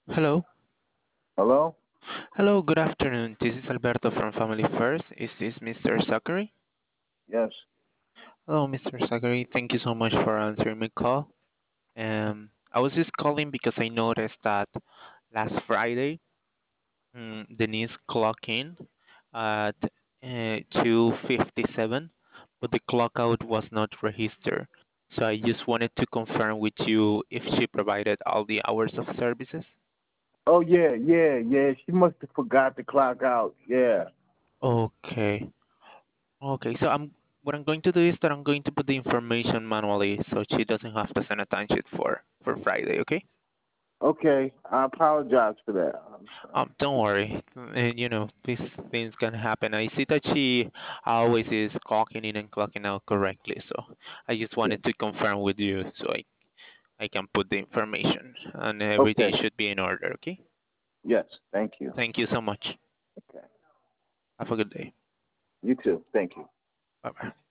Hello. Hello? Hello, good afternoon. This is Alberto from Family First. Is this Mr. Zachary? Yes. Hello, Mr. Zachary. Thank you so much for answering my call. I was just calling because I noticed that last Friday, Denise clocked in at 2:57, but the clock out was not registered. So I just wanted to confirm with you if she provided all the hours of services. Oh yeah. She must have forgot to clock out. Yeah. Okay. Okay, so what I'm going to do is that I'm going to put the information manually so she doesn't have to send a timesheet for Friday, okay? Okay. I apologize for that. I'm sorry. Don't worry. These things can happen. I see that she always is clocking in and clocking out correctly, so I just Yeah. wanted to confirm with you so I can put the information and everything Okay. should be in order, okay? Yes. Thank you. Thank you so much. Okay. Have a good day. You too. Thank you. Bye bye.